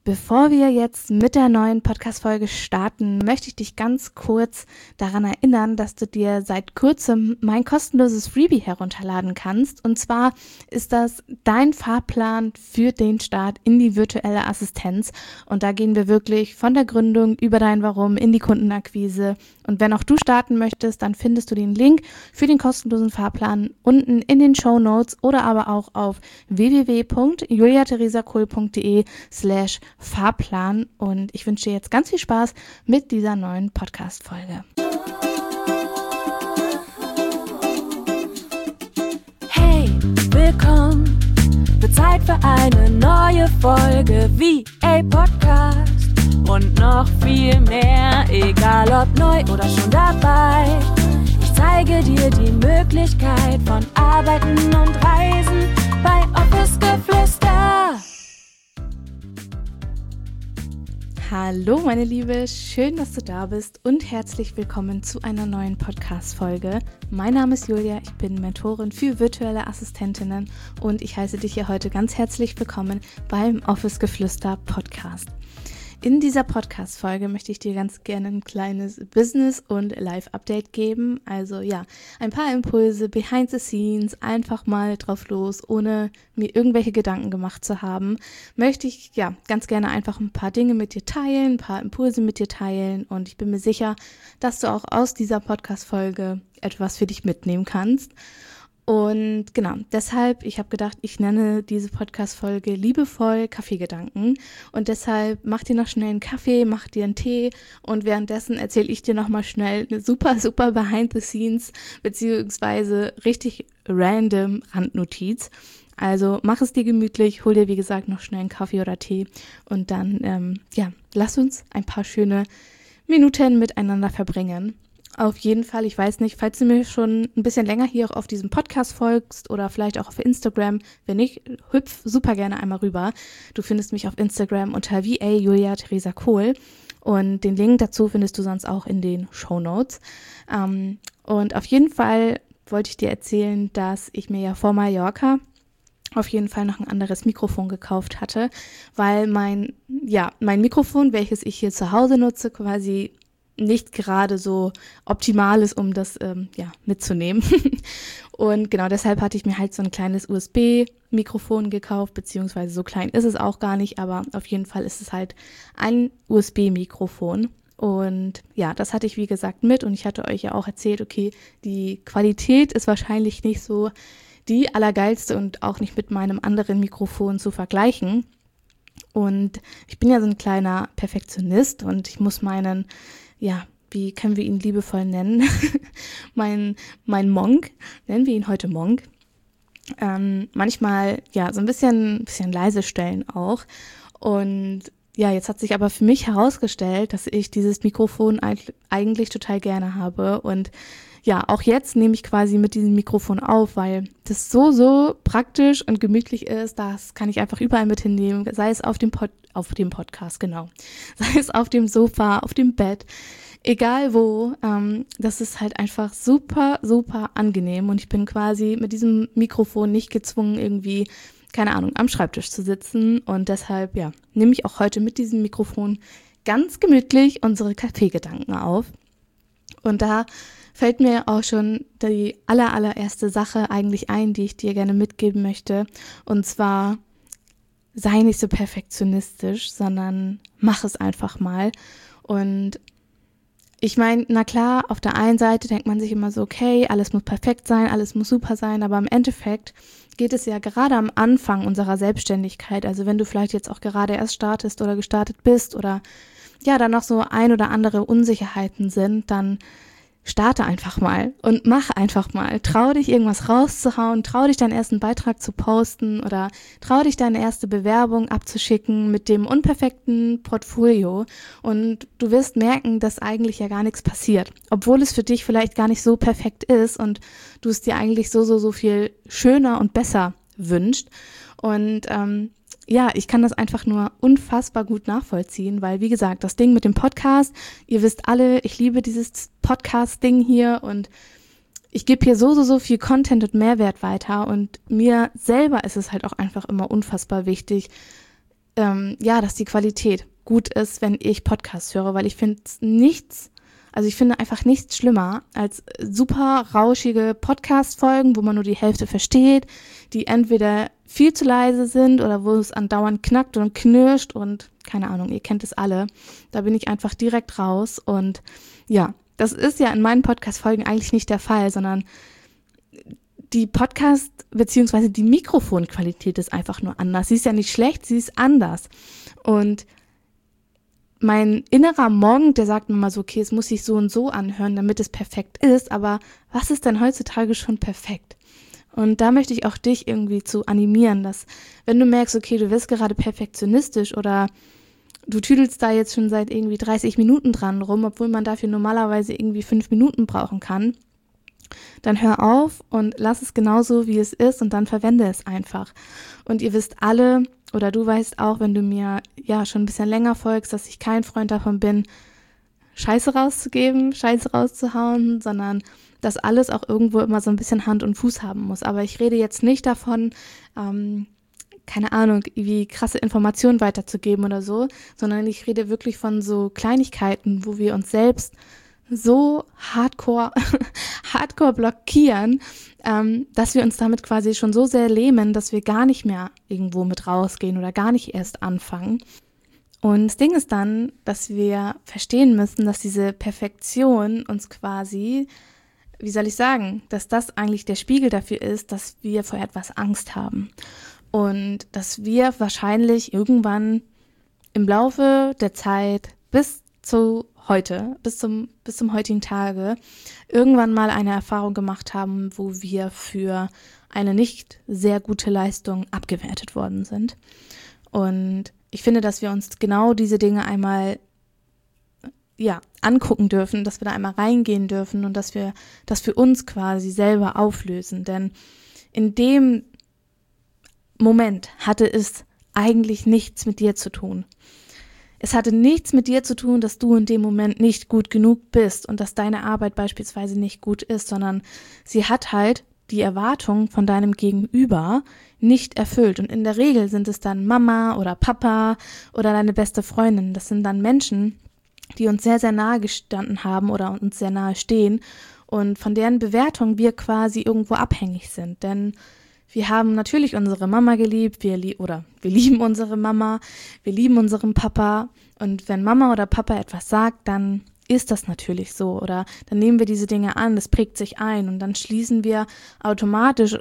Bevor wir jetzt mit der neuen Podcast-Folge starten, möchte ich dich ganz kurz daran erinnern, dass du dir seit kurzem mein kostenloses Freebie herunterladen kannst. Und zwar ist das dein Fahrplan für den Start in die virtuelle Assistenz. Und da gehen wir wirklich von der Gründung über dein Warum in die Kundenakquise. Und wenn auch du starten möchtest, dann findest du den Link für den kostenlosen Fahrplan unten in den Shownotes oder aber auch auf www.juliatheresakohl.de/Fahrplan und ich wünsche dir jetzt ganz viel Spaß mit dieser neuen Podcast-Folge. Hey, willkommen, wird Zeit für eine neue Folge VA Podcast und noch viel mehr, egal ob neu oder schon dabei. Ich zeige dir die Möglichkeit von Arbeiten und Reisen bei Office Geflüster. Hallo meine Liebe, schön, dass du da bist und herzlich willkommen zu einer neuen Podcast-Folge. Mein Name ist Julia, ich bin Mentorin für virtuelle Assistentinnen und ich heiße dich hier heute ganz herzlich willkommen beim Office Geflüster Podcast. In dieser Podcast-Folge möchte ich dir ganz gerne ein kleines Business- und Live-Update geben. Also ja, ein paar Impulse behind the scenes, einfach mal drauf los, ohne mir irgendwelche Gedanken gemacht zu haben. Möchte ich ja ganz gerne einfach ein paar Dinge mit dir teilen, ein paar Impulse mit dir teilen und ich bin mir sicher, dass du auch aus dieser Podcast-Folge etwas für dich mitnehmen kannst. Und genau, deshalb, ich habe gedacht, ich nenne diese Podcast-Folge liebevoll Kaffeegedanken und deshalb mach dir noch schnell einen Kaffee, mach dir einen Tee und währenddessen erzähle ich dir nochmal schnell eine super behind the scenes beziehungsweise richtig random Randnotiz. Also mach es dir gemütlich, hol dir wie gesagt noch schnell einen Kaffee oder Tee und dann, lass uns ein paar schöne Minuten miteinander verbringen. Auf jeden Fall, ich weiß nicht, falls du mir schon ein bisschen länger hier auch auf diesem Podcast folgst oder vielleicht auch auf Instagram, wenn nicht, hüpf super gerne einmal rüber. Du findest mich auf Instagram unter VA Julia Theresa Kohl und den Link dazu findest du sonst auch in den Shownotes. Und auf jeden Fall wollte ich dir erzählen, dass ich mir ja vor Mallorca auf jeden Fall noch ein anderes Mikrofon gekauft hatte, weil mein Mikrofon, welches ich hier zu Hause nutze, quasi nicht gerade so optimal ist, um das mitzunehmen. Und genau deshalb hatte ich mir halt so ein kleines USB-Mikrofon gekauft, beziehungsweise so klein ist es auch gar nicht, aber auf jeden Fall ist es halt ein USB-Mikrofon. Und ja, das hatte ich wie gesagt mit und ich hatte euch ja auch erzählt, okay, die Qualität ist wahrscheinlich nicht so die allergeilste und auch nicht mit meinem anderen Mikrofon zu vergleichen. Und ich bin ja so ein kleiner Perfektionist und ich muss meinen, wie können wir ihn liebevoll nennen? mein Monk, nennen wir ihn heute Monk. Manchmal, so ein bisschen leise stellen auch. Und ja, jetzt hat sich aber für mich herausgestellt, dass ich dieses Mikrofon eigentlich total gerne habe. Und ja, auch jetzt nehme ich quasi mit diesem Mikrofon auf, weil das so praktisch und gemütlich ist. Das kann ich einfach überall mit hinnehmen, sei es auf dem Podcast, genau. Sei es auf dem Sofa, auf dem Bett, egal wo. Das ist halt einfach super angenehm und ich bin quasi mit diesem Mikrofon nicht gezwungen, irgendwie, keine Ahnung, am Schreibtisch zu sitzen und deshalb, nehme ich auch heute mit diesem Mikrofon ganz gemütlich unsere Kaffeegedanken auf. Und da fällt mir auch schon die allererste Sache eigentlich ein, die ich dir gerne mitgeben möchte. Und zwar, sei nicht so perfektionistisch, sondern mach es einfach mal. Und ich meine, na klar, auf der einen Seite denkt man sich immer so, okay, alles muss perfekt sein, alles muss super sein, aber im Endeffekt geht es ja gerade am Anfang unserer Selbstständigkeit, also wenn du vielleicht jetzt auch gerade erst startest oder gestartet bist oder da noch so ein oder andere Unsicherheiten sind, dann starte einfach mal und mach einfach mal. Trau dich, irgendwas rauszuhauen, trau dich, deinen ersten Beitrag zu posten oder trau dich, deine erste Bewerbung abzuschicken mit dem unperfekten Portfolio und du wirst merken, dass eigentlich ja gar nichts passiert, obwohl es für dich vielleicht gar nicht so perfekt ist und du es dir eigentlich so viel schöner und besser wünscht. Und ich kann das einfach nur unfassbar gut nachvollziehen, weil wie gesagt, das Ding mit dem Podcast, ihr wisst alle, ich liebe dieses Podcast-Ding hier und ich gebe hier so viel Content und Mehrwert weiter und mir selber ist es halt auch einfach immer unfassbar wichtig, dass die Qualität gut ist, wenn ich Podcasts höre, weil ich finde einfach nichts schlimmer als super rauschige Podcast-Folgen, wo man nur die Hälfte versteht, die entweder viel zu leise sind oder wo es andauernd knackt und knirscht und keine Ahnung, ihr kennt es alle. Da bin ich einfach direkt raus und ja, das ist ja in meinen Podcast-Folgen eigentlich nicht der Fall, sondern die Podcast- bzw. die Mikrofonqualität ist einfach nur anders. Sie ist ja nicht schlecht, sie ist anders. Und mein innerer Monk, der sagt mir mal so, okay, es muss sich so und so anhören, damit es perfekt ist, aber was ist denn heutzutage schon perfekt? Und da möchte ich auch dich irgendwie zu animieren, dass wenn du merkst, okay, du wirst gerade perfektionistisch oder du tüdelst da jetzt schon seit irgendwie 30 Minuten dran rum, obwohl man dafür normalerweise irgendwie 5 Minuten brauchen kann, dann hör auf und lass es genauso, wie es ist und dann verwende es einfach. Und ihr wisst alle, oder du weißt auch, wenn du mir ja schon ein bisschen länger folgst, dass ich kein Freund davon bin, Scheiße rauszugeben, Scheiße rauszuhauen, sondern dass alles auch irgendwo immer so ein bisschen Hand und Fuß haben muss. Aber ich rede jetzt nicht davon, keine Ahnung, wie krasse Informationen weiterzugeben oder so, sondern ich rede wirklich von so Kleinigkeiten, wo wir uns selbst so hardcore blockieren, dass wir uns damit quasi schon so sehr lähmen, dass wir gar nicht mehr irgendwo mit rausgehen oder gar nicht erst anfangen. Und das Ding ist dann, dass wir verstehen müssen, dass diese Perfektion uns quasi, wie soll ich sagen, dass das eigentlich der Spiegel dafür ist, dass wir vor etwas Angst haben. Und dass wir wahrscheinlich irgendwann im Laufe der Zeit bis zum heutigen Tage irgendwann mal eine Erfahrung gemacht haben, wo wir für eine nicht sehr gute Leistung abgewertet worden sind. Und ich finde, dass wir uns genau diese Dinge einmal angucken dürfen, dass wir da einmal reingehen dürfen und dass wir das für uns quasi selber auflösen. Denn in dem Moment hatte es eigentlich nichts mit dir zu tun. Es hatte nichts mit dir zu tun, dass du in dem Moment nicht gut genug bist und dass deine Arbeit beispielsweise nicht gut ist, sondern sie hat halt die Erwartung von deinem Gegenüber nicht erfüllt. Und in der Regel sind es dann Mama oder Papa oder deine beste Freundin. Das sind dann Menschen, die uns sehr, sehr nahe gestanden haben oder uns sehr nahe stehen und von deren Bewertung wir quasi irgendwo abhängig sind. Denn wir haben natürlich unsere Mama geliebt, wir lieben unsere Mama, wir lieben unseren Papa und wenn Mama oder Papa etwas sagt, dann ist das natürlich so oder dann nehmen wir diese Dinge an, das prägt sich ein und dann schließen wir automatisch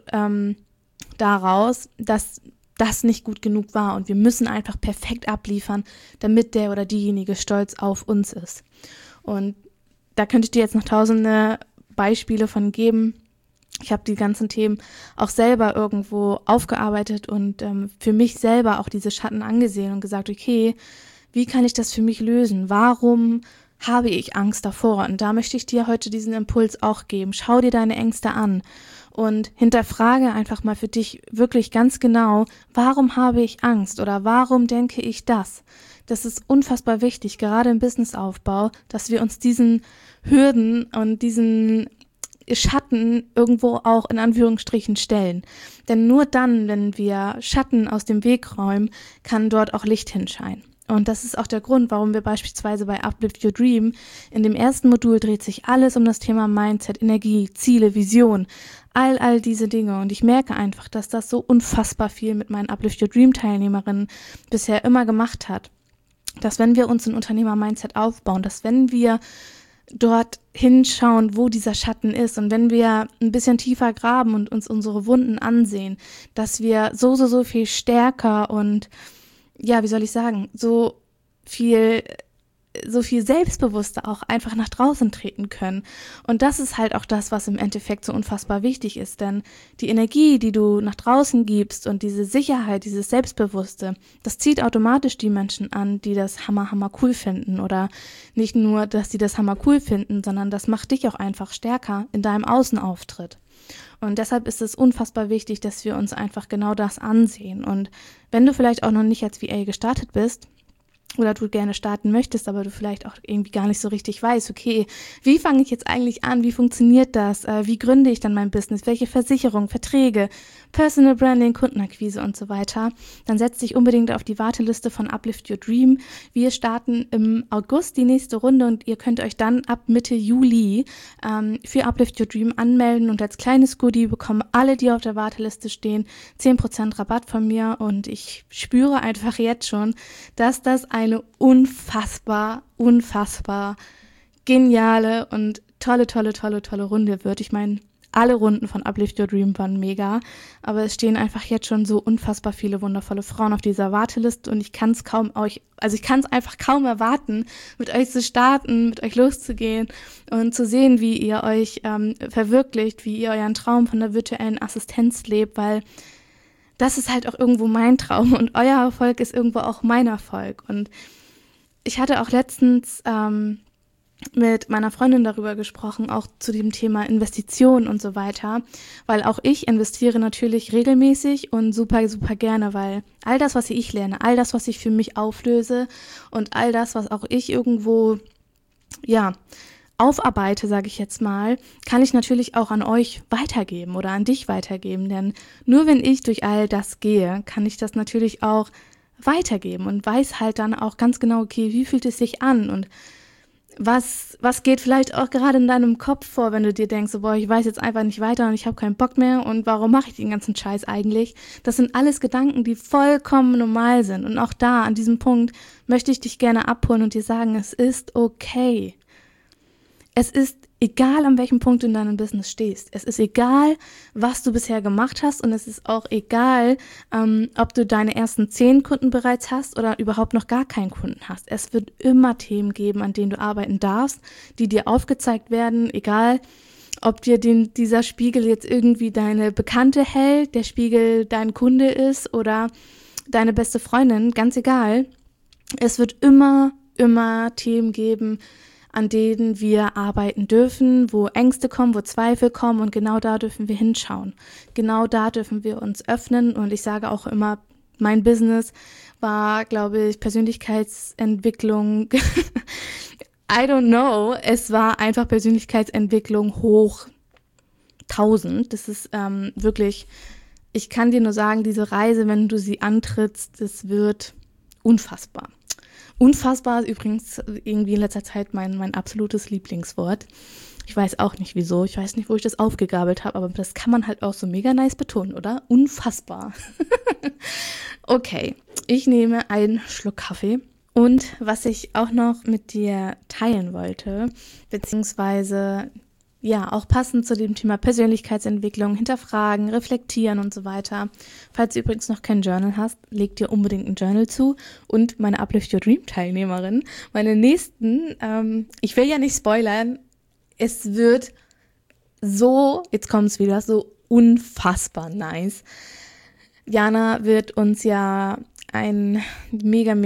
daraus, dass das nicht gut genug war und wir müssen einfach perfekt abliefern, damit der oder diejenige stolz auf uns ist. Und da könnte ich dir jetzt noch tausende Beispiele von geben. Ich habe die ganzen Themen auch selber irgendwo aufgearbeitet und für mich selber auch diese Schatten angesehen und gesagt, okay, wie kann ich das für mich lösen? Warum habe ich Angst davor? Und da möchte ich dir heute diesen Impuls auch geben. Schau dir deine Ängste an und hinterfrage einfach mal für dich wirklich ganz genau, warum habe ich Angst oder warum denke ich das? Das ist unfassbar wichtig, gerade im Businessaufbau, dass wir uns diesen Hürden und diesen Schatten irgendwo auch in Anführungsstrichen stellen. Denn nur dann, wenn wir Schatten aus dem Weg räumen, kann dort auch Licht hinscheinen. Und das ist auch der Grund, warum wir beispielsweise bei Uplift Your Dream in dem ersten Modul dreht sich alles um das Thema Mindset, Energie, Ziele, Vision, all diese Dinge. Und ich merke einfach, dass das so unfassbar viel mit meinen Uplift Your Dream Teilnehmerinnen bisher immer gemacht hat. Dass wenn wir uns ein Unternehmer-Mindset aufbauen, dass wenn wir dort hinschauen, wo dieser Schatten ist und wenn wir ein bisschen tiefer graben und uns unsere Wunden ansehen, dass wir so viel stärker und so viel selbstbewusster auch einfach nach draußen treten können. Und das ist halt auch das, was im Endeffekt so unfassbar wichtig ist, denn die Energie, die du nach draußen gibst und diese Sicherheit, dieses Selbstbewusste, das zieht automatisch die Menschen an, die das hammer cool finden oder nicht nur, dass sie das hammer cool finden, sondern das macht dich auch einfach stärker in deinem Außenauftritt. Und deshalb ist es unfassbar wichtig, dass wir uns einfach genau das ansehen. Und wenn du vielleicht auch noch nicht als VA gestartet bist, oder du gerne starten möchtest, aber du vielleicht auch irgendwie gar nicht so richtig weißt, okay, wie fange ich jetzt eigentlich an, wie funktioniert das, wie gründe ich dann mein Business, welche Versicherung, Verträge, Personal Branding, Kundenakquise und so weiter, dann setz dich unbedingt auf die Warteliste von Uplift Your Dream. Wir starten im August die nächste Runde und ihr könnt euch dann ab Mitte Juli für Uplift Your Dream anmelden und als kleines Goodie bekommen alle, die auf der Warteliste stehen, 10% Rabatt von mir und ich spüre einfach jetzt schon, dass das eine unfassbar geniale und tolle Runde wird. Ich meine, alle Runden von Uplift Your Dream waren mega, aber es stehen einfach jetzt schon so unfassbar viele wundervolle Frauen auf dieser Warteliste und ich kann es einfach kaum erwarten, mit euch zu starten, mit euch loszugehen und zu sehen, wie ihr euch verwirklicht, wie ihr euren Traum von der virtuellen Assistenz lebt, weil das ist halt auch irgendwo mein Traum und euer Erfolg ist irgendwo auch mein Erfolg. Und ich hatte auch letztens mit meiner Freundin darüber gesprochen, auch zu dem Thema Investitionen und so weiter, weil auch ich investiere natürlich regelmäßig und super gerne, weil all das, was ich lerne, all das, was ich für mich auflöse und all das, was auch ich irgendwo, aufarbeite, sage ich jetzt mal, kann ich natürlich auch an euch weitergeben oder an dich weitergeben, denn nur wenn ich durch all das gehe, kann ich das natürlich auch weitergeben und weiß halt dann auch ganz genau, okay, wie fühlt es sich an und was geht vielleicht auch gerade in deinem Kopf vor, wenn du dir denkst, so, boah, ich weiß jetzt einfach nicht weiter und ich habe keinen Bock mehr und warum mache ich den ganzen Scheiß eigentlich? Das sind alles Gedanken, die vollkommen normal sind und auch da, an diesem Punkt, möchte ich dich gerne abholen und dir sagen, es ist okay. Es ist egal, an welchem Punkt du in deinem Business stehst. Es ist egal, was du bisher gemacht hast und es ist auch egal, ob du deine ersten 10 Kunden bereits hast oder überhaupt noch gar keinen Kunden hast. Es wird immer Themen geben, an denen du arbeiten darfst, die dir aufgezeigt werden, egal, ob dir dieser Spiegel jetzt irgendwie deine Bekannte hält, der Spiegel dein Kunde ist oder deine beste Freundin, ganz egal. Es wird immer Themen geben, an denen wir arbeiten dürfen, wo Ängste kommen, wo Zweifel kommen und genau da dürfen wir hinschauen. Genau da dürfen wir uns öffnen und ich sage auch immer, mein Business war, glaube ich, Persönlichkeitsentwicklung, I don't know, es war einfach Persönlichkeitsentwicklung hoch 1000. Das ist wirklich, ich kann dir nur sagen, diese Reise, wenn du sie antrittst, das wird unfassbar. Unfassbar ist übrigens irgendwie in letzter Zeit mein absolutes Lieblingswort. Ich weiß auch nicht wieso, ich weiß nicht, wo ich das aufgegabelt habe, aber das kann man halt auch so mega nice betonen, oder? Unfassbar. Okay, ich nehme einen Schluck Kaffee. Und was ich auch noch mit dir teilen wollte, beziehungsweise auch passend zu dem Thema Persönlichkeitsentwicklung, hinterfragen, reflektieren und so weiter. Falls du übrigens noch kein Journal hast, leg dir unbedingt ein Journal zu. Und meine Uplift Your Dream Teilnehmerin, meine nächsten, ich will ja nicht spoilern, es wird so, jetzt kommt es wieder, so unfassbar nice. Jana wird uns ja ein mega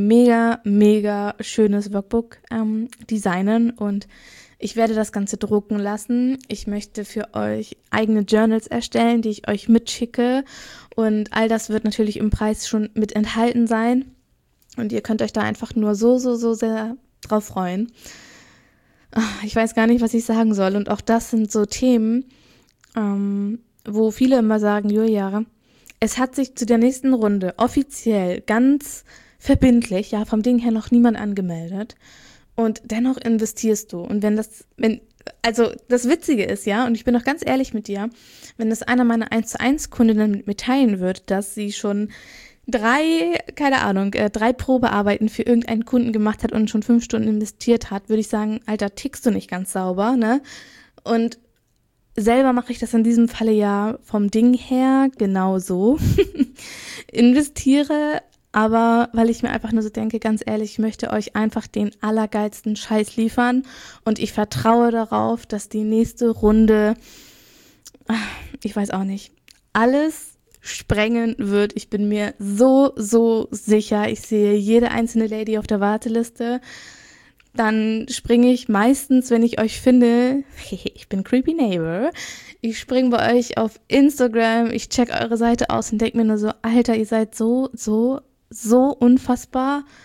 schönes Workbook designen und ich werde das Ganze drucken lassen. Ich möchte für euch eigene Journals erstellen, die ich euch mitschicke. Und all das wird natürlich im Preis schon mit enthalten sein. Und ihr könnt euch da einfach nur so sehr drauf freuen. Ich weiß gar nicht, was ich sagen soll. Und auch das sind so Themen, wo viele immer sagen, Julia, es hat sich zu der nächsten Runde offiziell ganz verbindlich, vom Ding her noch niemand angemeldet. Und dennoch investierst du. Und das Witzige ist, und ich bin auch ganz ehrlich mit dir, wenn das einer meiner 1:1 Kundinnen mit mir teilen wird, dass sie schon 3 Probearbeiten für irgendeinen Kunden gemacht hat und schon 5 Stunden investiert hat, würde ich sagen, Alter, tickst du nicht ganz sauber, ne? Und selber mache ich das in diesem Falle vom Ding her genauso. Investiere, aber weil ich mir einfach nur so denke, ganz ehrlich, ich möchte euch einfach den allergeilsten Scheiß liefern und ich vertraue darauf, dass die nächste Runde, ich weiß auch nicht, alles sprengen wird. Ich bin mir so sicher. Ich sehe jede einzelne Lady auf der Warteliste. Dann springe ich meistens, wenn ich euch finde, ich bin Creepy Neighbor, ich springe bei euch auf Instagram, ich check eure Seite aus und denke mir nur so, Alter, ihr seid so unfassbar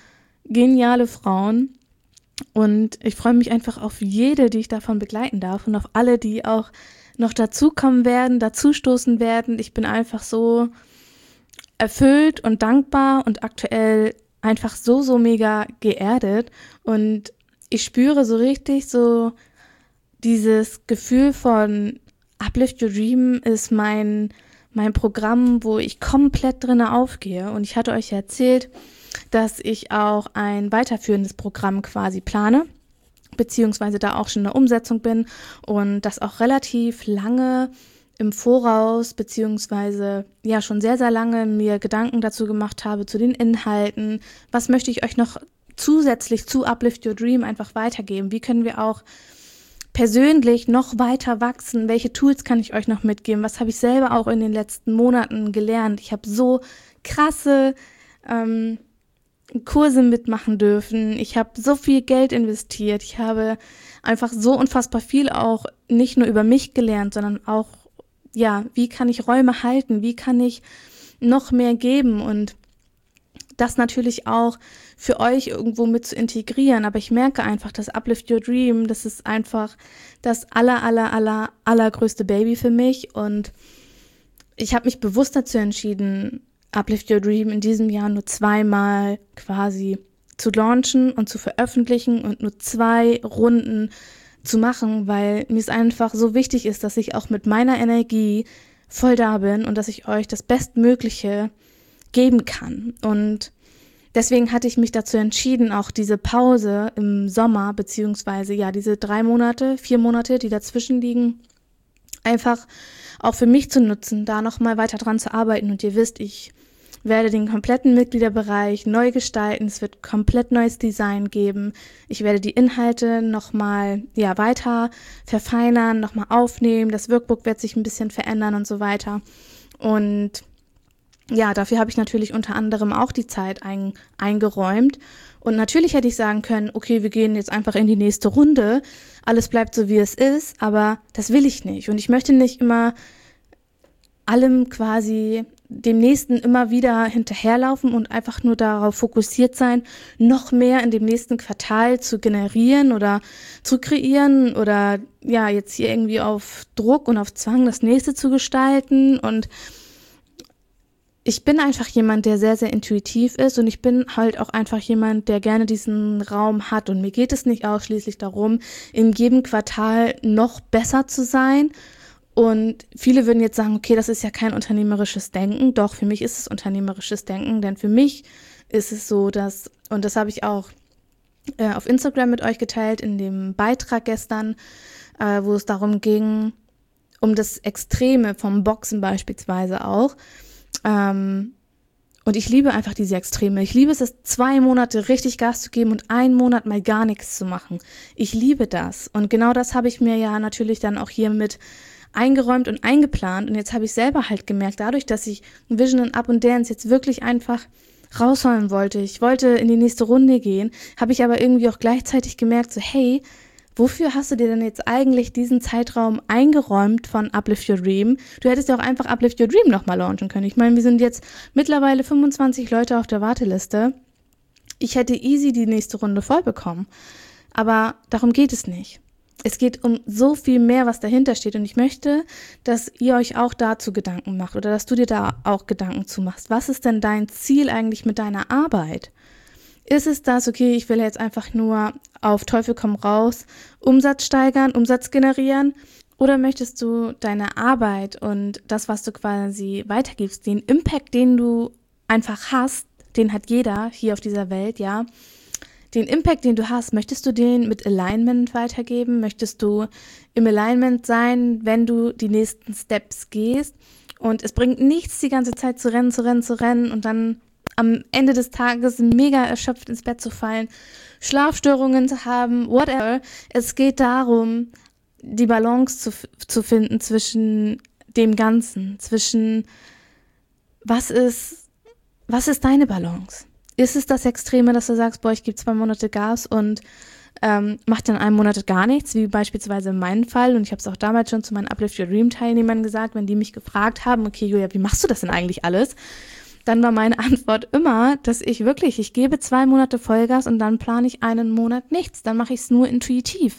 geniale Frauen. Und ich freue mich einfach auf jede, die ich davon begleiten darf und auf alle, die auch noch dazukommen werden, dazustoßen werden. Ich bin einfach so erfüllt und dankbar und aktuell einfach so mega geerdet. Und ich spüre so richtig so dieses Gefühl von Uplift Your Dream ist mein Programm, wo ich komplett drin aufgehe. Und ich hatte euch ja erzählt, dass ich auch ein weiterführendes Programm quasi plane, beziehungsweise da auch schon in der Umsetzung bin und das auch relativ lange im Voraus, beziehungsweise ja schon sehr, sehr lange mir Gedanken dazu gemacht habe, zu den Inhalten. Was möchte ich euch noch zusätzlich zu Uplift Your Dream einfach weitergeben? Wie können wir auch persönlich noch weiter wachsen? Welche Tools kann ich euch noch mitgeben? Was habe ich selber auch in den letzten Monaten gelernt? Ich habe so krasse Kurse mitmachen dürfen. Ich habe so viel Geld investiert. Ich habe einfach so unfassbar viel auch nicht nur über mich gelernt, sondern auch, ja, wie kann ich Räume halten? Wie kann ich noch mehr geben? Und das natürlich auch für euch irgendwo mit zu integrieren. Aber ich merke einfach, dass Uplift Your Dream, das ist einfach das allergrößte Baby für mich. Und ich habe mich bewusst dazu entschieden, Uplift Your Dream in diesem Jahr nur 2-mal quasi zu launchen und zu veröffentlichen und nur 2 Runden zu machen, weil mir es einfach so wichtig ist, dass ich auch mit meiner Energie voll da bin und dass ich euch das Bestmögliche geben kann. Und deswegen hatte ich mich dazu entschieden, auch diese Pause im Sommer, beziehungsweise ja diese 3 Monate, 4 Monate, die dazwischen liegen, einfach auch für mich zu nutzen, da nochmal weiter dran zu arbeiten. Und ihr wisst, ich werde den kompletten Mitgliederbereich neu gestalten. Es wird komplett neues Design geben. Ich werde die Inhalte nochmal weiter verfeinern, nochmal aufnehmen. Das Workbook wird sich ein bisschen verändern und so weiter. Und ja, dafür habe ich natürlich unter anderem auch die Zeit eingeräumt. Und natürlich hätte ich sagen können, okay, wir gehen jetzt einfach in die nächste Runde. Alles bleibt so, wie es ist. Aber das will ich nicht. Und ich möchte nicht immer allem quasi dem Nächsten immer wieder hinterherlaufen und einfach nur darauf fokussiert sein, noch mehr in dem nächsten Quartal zu generieren oder zu kreieren oder ja, jetzt hier irgendwie auf Druck und auf Zwang das nächste zu gestalten. Und ich bin einfach jemand, der sehr, sehr intuitiv ist und ich bin halt auch einfach jemand, der gerne diesen Raum hat. Und mir geht es nicht ausschließlich darum, in jedem Quartal noch besser zu sein. Und viele würden jetzt sagen, okay, das ist ja kein unternehmerisches Denken. Doch, für mich ist es unternehmerisches Denken, denn für mich ist es so, dass, und das habe ich auch auf Instagram mit euch geteilt, in dem Beitrag gestern, wo es darum ging, um das Extreme vom Boxen beispielsweise auch. Und ich liebe einfach diese Extreme. Ich liebe es, 2 Monate richtig Gas zu geben und 1 Monat mal gar nichts zu machen. Ich liebe das. Und genau das habe ich mir ja natürlich dann auch hier mit eingeräumt und eingeplant. Und jetzt habe ich selber halt gemerkt, dadurch, dass ich Vision and Up and Dance jetzt wirklich einfach rausholen wollte. Ich wollte in die nächste Runde gehen, habe ich aber irgendwie auch gleichzeitig gemerkt, so hey, wofür hast du dir denn jetzt eigentlich diesen Zeitraum eingeräumt von Uplift Your Dream? Du hättest ja auch einfach Uplift Your Dream nochmal launchen können. Ich meine, wir sind jetzt mittlerweile 25 Leute auf der Warteliste. Ich hätte easy die nächste Runde voll bekommen. Aber darum geht es nicht. Es geht um so viel mehr, was dahinter steht. Und ich möchte, dass ihr euch auch dazu Gedanken macht oder dass du dir da auch Gedanken zu machst. Was ist denn dein Ziel eigentlich mit deiner Arbeit? Ist es das, okay, ich will jetzt einfach nur auf Teufel komm raus Umsatz steigern, Umsatz generieren? Oder möchtest du deine Arbeit und das, was du quasi weitergibst, den Impact, den du einfach hast, den hat jeder hier auf dieser Welt, ja, den Impact, den du hast, möchtest du den mit Alignment weitergeben? Möchtest du im Alignment sein, wenn du die nächsten Steps gehst? Und es bringt nichts, die ganze Zeit zu rennen und dann am Ende des Tages mega erschöpft ins Bett zu fallen, Schlafstörungen zu haben, whatever. Es geht darum, die Balance zu finden zwischen dem Ganzen, zwischen was ist deine Balance? Ist es das Extreme, dass du sagst, boah, ich gebe 2 Monate Gas und mach dann 1 Monat gar nichts, wie beispielsweise in meinem Fall. Und ich habe es auch damals schon zu meinen Uplift Your Dream Teilnehmern gesagt, wenn die mich gefragt haben, okay Julia, wie machst du das denn eigentlich alles? dann war meine Antwort immer, dass ich gebe 2 Monate Vollgas und dann plane ich einen Monat nichts. Dann mache ich es nur intuitiv.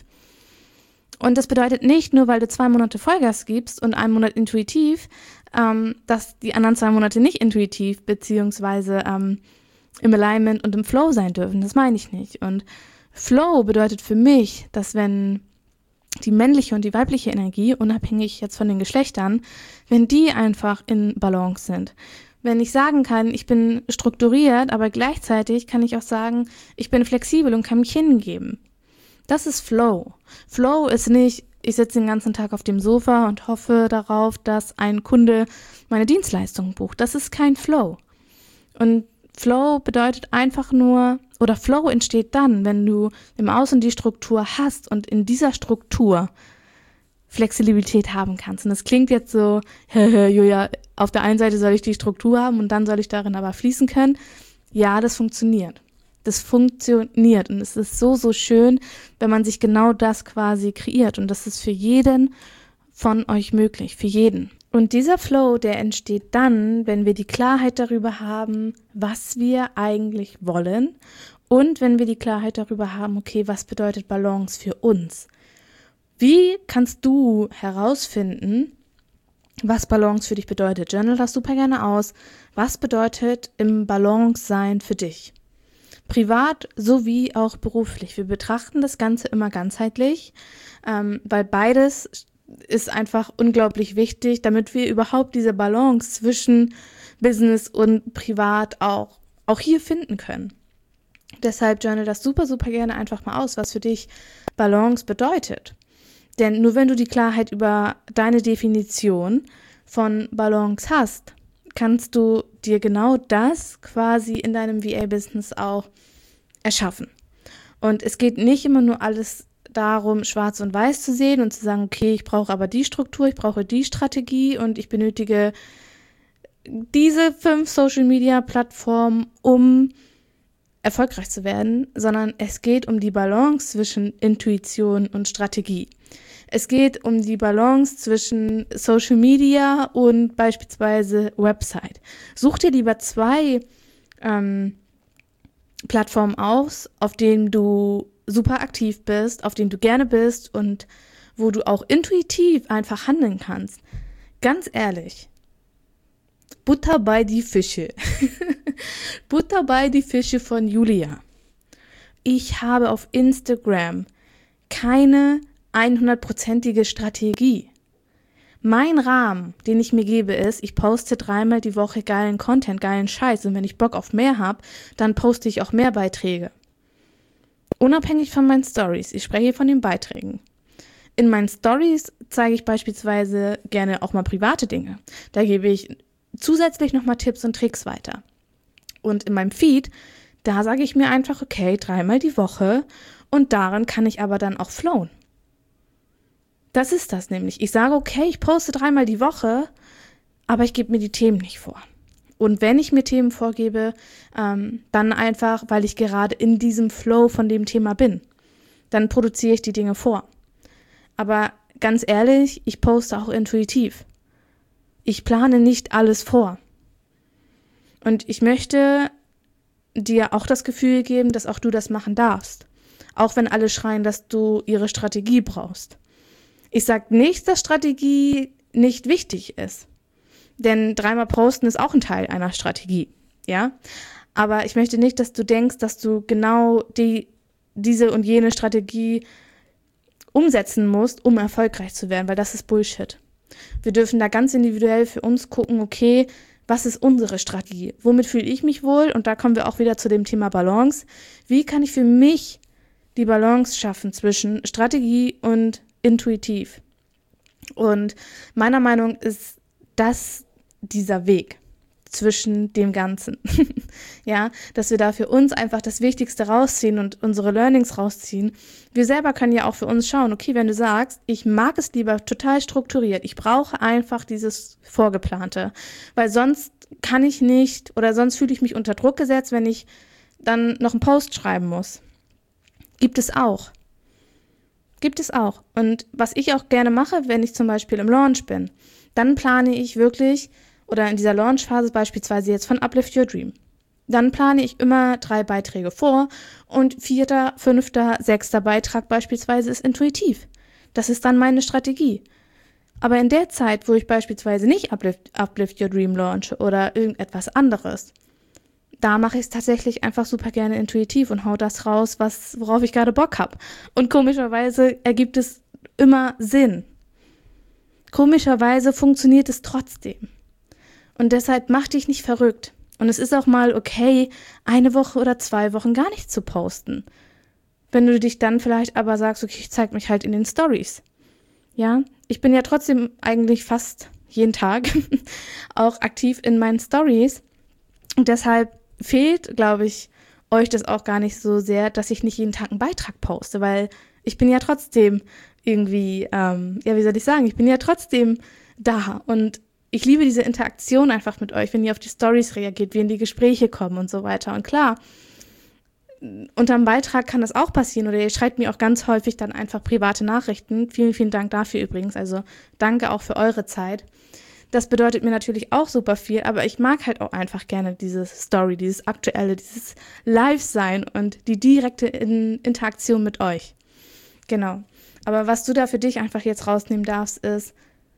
Und das bedeutet nicht, nur weil du 2 Monate Vollgas gibst und einen Monat intuitiv, dass die anderen 2 Monate nicht intuitiv beziehungsweise im Alignment und im Flow sein dürfen. Das meine ich nicht. Und Flow bedeutet für mich, dass wenn die männliche und die weibliche Energie, unabhängig jetzt von den Geschlechtern, wenn die einfach in Balance sind. Wenn ich sagen kann, ich bin strukturiert, aber gleichzeitig kann ich auch sagen, ich bin flexibel und kann mich hingeben. Das ist Flow. Flow ist nicht, ich sitze den ganzen Tag auf dem Sofa und hoffe darauf, dass ein Kunde meine Dienstleistung bucht. Das ist kein Flow. Und Flow bedeutet einfach nur, oder Flow entsteht dann, wenn du im Außen die Struktur hast und in dieser Struktur Flexibilität haben kannst. Und das klingt jetzt so, Julia, auf der einen Seite soll ich die Struktur haben und dann soll ich darin aber fließen können. Ja, das funktioniert. Das funktioniert und es ist so, so schön, wenn man sich genau das quasi kreiert. Und das ist für jeden von euch möglich, für jeden. Und dieser Flow, der entsteht dann, wenn wir die Klarheit darüber haben, was wir eigentlich wollen und wenn wir die Klarheit darüber haben, okay, was bedeutet Balance für uns? Wie kannst du herausfinden, was Balance für dich bedeutet? Journal das super gerne aus. Was bedeutet im Balance sein für dich? Privat sowie auch beruflich. Wir betrachten das Ganze immer ganzheitlich, weil beides ist einfach unglaublich wichtig, damit wir überhaupt diese Balance zwischen Business und Privat auch hier finden können. Deshalb journal das super, super gerne einfach mal aus, was für dich Balance bedeutet. Denn nur wenn du die Klarheit über deine Definition von Balance hast, kannst du dir genau das quasi in deinem VA-Business auch erschaffen. Und es geht nicht immer nur alles darum, schwarz und weiß zu sehen und zu sagen, okay, ich brauche aber die Struktur, ich brauche die Strategie und ich benötige diese 5 Social-Media-Plattformen, um erfolgreich zu werden, sondern es geht um die Balance zwischen Intuition und Strategie. Es geht um die Balance zwischen Social Media und beispielsweise Website. Such dir lieber 2 Plattformen aus, auf denen du super aktiv bist, auf denen du gerne bist und wo du auch intuitiv einfach handeln kannst. Ganz ehrlich, Butter bei die Fische. Butter bei die Fische von Julia. Ich habe auf Instagram keine 100%ige Strategie. Mein Rahmen, den ich mir gebe, ist, ich poste 3-mal die Woche geilen Content, geilen Scheiß. Und wenn ich Bock auf mehr habe, dann poste ich auch mehr Beiträge. Unabhängig von meinen Stories. Ich spreche hier von den Beiträgen. In meinen Stories zeige ich beispielsweise gerne auch mal private Dinge. Da gebe ich zusätzlich nochmal Tipps und Tricks weiter. Und in meinem Feed, da sage ich mir einfach, okay, 3-mal die Woche und darin kann ich aber dann auch flowen. Das ist das nämlich. Ich sage, okay, ich poste 3-mal die Woche, aber ich gebe mir die Themen nicht vor. Und wenn ich mir Themen vorgebe, dann einfach, weil ich gerade in diesem Flow von dem Thema bin. Dann produziere ich die Dinge vor. Aber ganz ehrlich, ich poste auch intuitiv. Ich plane nicht alles vor. Und ich möchte dir auch das Gefühl geben, dass auch du das machen darfst. Auch wenn alle schreien, dass du ihre Strategie brauchst. Ich sage nicht, dass Strategie nicht wichtig ist. Denn 3-mal posten ist auch ein Teil einer Strategie, ja. Aber ich möchte nicht, dass du denkst, dass du genau diese und jene Strategie umsetzen musst, um erfolgreich zu werden, weil das ist Bullshit. Wir dürfen da ganz individuell für uns gucken, okay, was ist unsere Strategie? Womit fühle ich mich wohl? Und da kommen wir auch wieder zu dem Thema Balance. Wie kann ich für mich die Balance schaffen zwischen Strategie und intuitiv? Und meiner Meinung ist das dieser Weg zwischen dem Ganzen. Ja, dass wir da für uns einfach das Wichtigste rausziehen und unsere Learnings rausziehen. Wir selber können ja auch für uns schauen, okay, wenn du sagst, ich mag es lieber total strukturiert, ich brauche einfach dieses Vorgeplante, weil sonst kann ich nicht oder sonst fühle ich mich unter Druck gesetzt, wenn ich dann noch einen Post schreiben muss. Gibt es auch. Und was ich auch gerne mache, wenn ich zum Beispiel im Launch bin, dann plane ich wirklich, oder in dieser Launchphase beispielsweise jetzt von Uplift Your Dream. Dann plane ich immer 3 Beiträge vor und 4., 5., 6. Beitrag beispielsweise ist intuitiv. Das ist dann meine Strategie. Aber in der Zeit, wo ich beispielsweise nicht Uplift Your Dream launche oder irgendetwas anderes, da mache ich es tatsächlich einfach super gerne intuitiv und hau das raus, worauf ich gerade Bock habe. Und komischerweise ergibt es immer Sinn. Komischerweise funktioniert es trotzdem. Und deshalb mach dich nicht verrückt. Und es ist auch mal okay, 1 Woche oder 2 Wochen gar nicht zu posten. Wenn du dich dann vielleicht aber sagst, okay, ich zeig mich halt in den Stories. Ja, ich bin ja trotzdem eigentlich fast jeden Tag auch aktiv in meinen Stories. Und deshalb fehlt, glaube ich, euch das auch gar nicht so sehr, dass ich nicht jeden Tag einen Beitrag poste, weil ich bin ja trotzdem irgendwie, wie soll ich sagen, ich bin ja trotzdem da und ich liebe diese Interaktion einfach mit euch, wenn ihr auf die Stories reagiert, wie in die Gespräche kommen und so weiter. Und klar, unterm Beitrag kann das auch passieren oder ihr schreibt mir auch ganz häufig dann einfach private Nachrichten. Vielen, vielen Dank dafür übrigens. Also danke auch für eure Zeit. Das bedeutet mir natürlich auch super viel, aber ich mag halt auch einfach gerne diese Story, dieses Aktuelle, dieses Live-Sein und die direkte Interaktion mit euch. Genau. Aber was du da für dich einfach jetzt rausnehmen darfst, ist,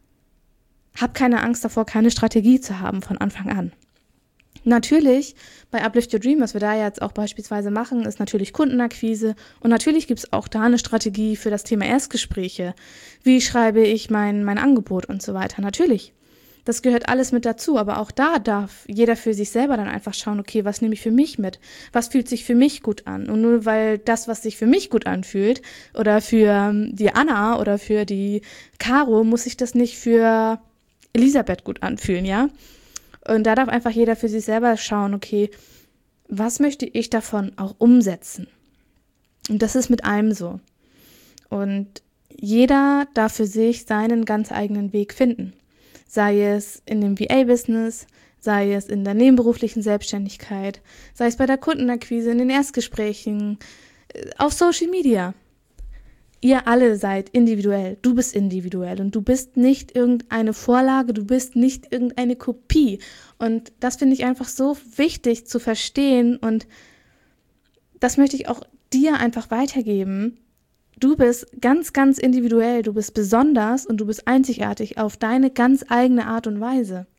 hab keine Angst davor, keine Strategie zu haben von Anfang an. Natürlich, bei Uplift Your Dream, was wir da jetzt auch beispielsweise machen, ist natürlich Kundenakquise und natürlich gibt es auch da eine Strategie für das Thema Erstgespräche. Wie schreibe ich mein Angebot und so weiter? Natürlich, das gehört alles mit dazu, aber auch da darf jeder für sich selber dann einfach schauen, okay, was nehme ich für mich mit? Was fühlt sich für mich gut an? Und nur weil das, was sich für mich gut anfühlt oder für die Anna oder für die Caro, muss sich das nicht für Elisabeth gut anfühlen, ja? Und da darf einfach jeder für sich selber schauen, okay, was möchte ich davon auch umsetzen? Und das ist mit allem so. Und jeder darf für sich seinen ganz eigenen Weg finden. Sei es in dem VA-Business, sei es in der nebenberuflichen Selbstständigkeit, sei es bei der Kundenakquise, in den Erstgesprächen, auf Social Media. Ihr alle seid individuell, du bist individuell und du bist nicht irgendeine Vorlage, du bist nicht irgendeine Kopie. Und das finde ich einfach so wichtig zu verstehen und das möchte ich auch dir einfach weitergeben. Du bist ganz, ganz individuell, du bist besonders und du bist einzigartig auf deine ganz eigene Art und Weise.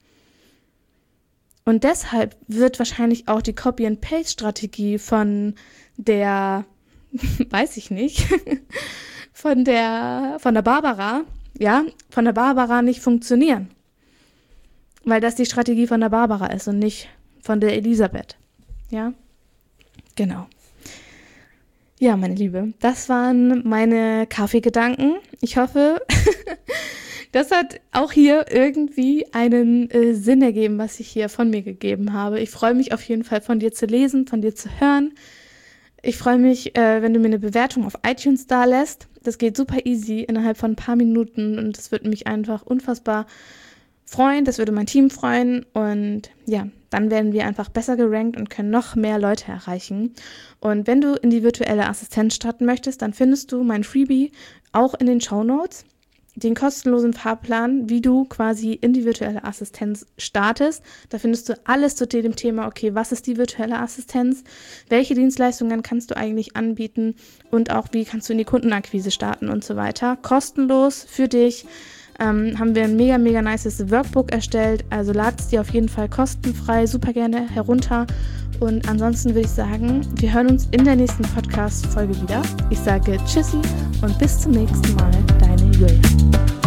Und deshalb wird wahrscheinlich auch die Copy-and-Paste-Strategie von der, weiß ich nicht, von der Barbara, nicht funktionieren. Weil das die Strategie von der Barbara ist und nicht von der Elisabeth. Ja, genau. Ja, meine Liebe, das waren meine Kaffeegedanken. Ich hoffe, das hat auch hier irgendwie einen Sinn ergeben, was ich hier von mir gegeben habe. Ich freue mich auf jeden Fall, von dir zu lesen, von dir zu hören. Ich freue mich, wenn du mir eine Bewertung auf iTunes da lässt. Das geht super easy innerhalb von ein paar Minuten und das würde mich einfach unfassbar freuen. Das würde mein Team freuen und ja, dann werden wir einfach besser gerankt und können noch mehr Leute erreichen. Und wenn du in die virtuelle Assistenz starten möchtest, dann findest du mein Freebie auch in den Shownotes. Den kostenlosen Fahrplan, wie du quasi in die virtuelle Assistenz startest. Da findest du alles zu dem Thema, okay, was ist die virtuelle Assistenz? Welche Dienstleistungen kannst du eigentlich anbieten? Und auch, wie kannst du in die Kundenakquise starten und so weiter. Kostenlos für dich haben wir ein mega, mega nices Workbook erstellt. Also lad es dir auf jeden Fall kostenfrei, super gerne herunter. Und ansonsten würde ich sagen, wir hören uns in der nächsten Podcast-Folge wieder. Ich sage Tschüssi und bis zum nächsten Mal, deine Julia.